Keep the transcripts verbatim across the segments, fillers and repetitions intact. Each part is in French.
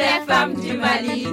les femmes du Mali.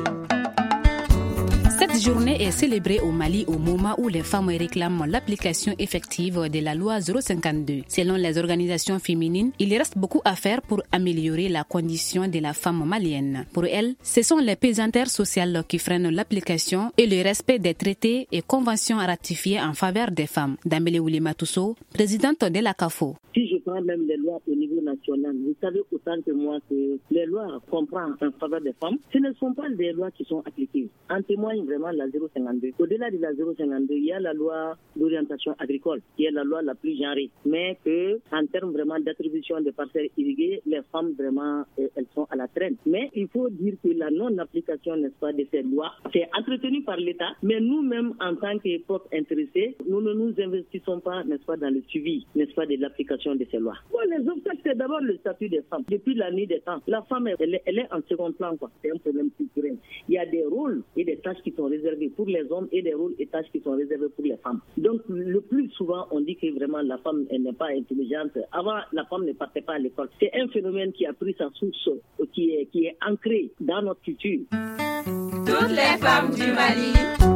Cette journée est célébrée au Mali au moment où les femmes réclament l'application effective de la loi zéro cinquante-deux. Selon les organisations féminines, il reste beaucoup à faire pour améliorer la condition de la femme malienne. Pour elles, ce sont les pesanteurs sociales qui freinent l'application et le respect des traités et conventions ratifiées en faveur des femmes. Dambélé Oulema Tousso, présidente de la C A F O. Si je prends même les lois au niveau national, vous savez autant que moi que les lois qu'on prend en faveur des femmes, ce ne sont pas des lois qui sont appliquées. En témoigne vraiment la zéro cinquante-deux. Au-delà de la zéro cinquante-deux, il y a la loi d'orientation agricole, qui est la loi la plus genrée. Mais que, en termes vraiment d'attribution des parcelles irriguées, les femmes vraiment, elles sont à la traîne. Mais il faut dire que la non-application, n'est-ce pas, de ces lois, c'est entretenu par l'État. Mais nous-mêmes, en tant que peuple intéressés, nous ne nous investissons pas, n'est-ce pas, dans le suivi, n'est-ce pas, de l'application de ces lois. Bon, les obstacles, c'est d'abord le statut des femmes. Depuis la nuit des temps, la femme, elle est, elle est en second plan, quoi. C'est un problème culturel. Il y a des rôles et des tâches qui sont réservés pour les hommes et des rôles et tâches qui sont réservés pour les femmes. Donc, le plus souvent, on dit que vraiment la femme, elle n'est pas intelligente. Avant, la femme ne partait pas à l'école. C'est un phénomène qui a pris sa source, qui est, qui est ancré dans notre culture. Toutes les femmes du Mali.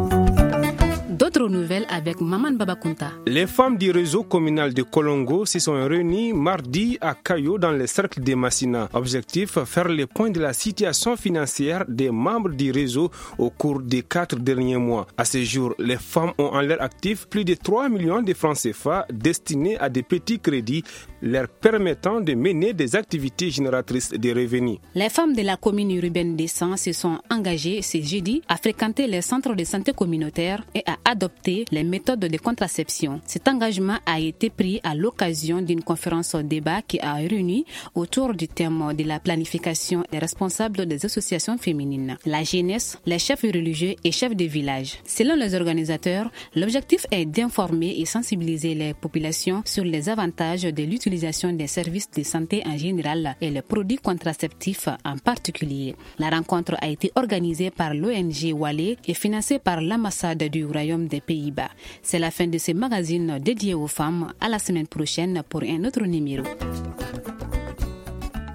D'autres nouvelles avec Maman Babakunta. Les femmes du réseau communal de Kolongo se sont réunies mardi à Kayo dans le cercle de Massina. Objectif, faire le point de la situation financière des membres du réseau au cours des quatre derniers mois. À ce jour, les femmes ont en leur actif plus de trois millions de francs C F A destinés à des petits crédits leur permettant de mener des activités génératrices de revenus. Les femmes de la commune urbaine d'Essan se sont engagées ce jeudi à fréquenter les centres de santé communautaires et à adopter les méthodes de contraception. Cet engagement a été pris à l'occasion d'une conférence débat qui a réuni autour du thème de la planification des responsables des associations féminines, la jeunesse, les chefs religieux et chefs de village. Selon les organisateurs, l'objectif est d'informer et sensibiliser les populations sur les avantages de l'utilisation des services de santé en général et les produits contraceptifs en particulier. La rencontre a été organisée par l'O N G Walé et financée par l'ambassade du Royaume des Pays-Bas. C'est la fin de ce magazine dédié aux femmes. À la semaine prochaine pour un autre numéro.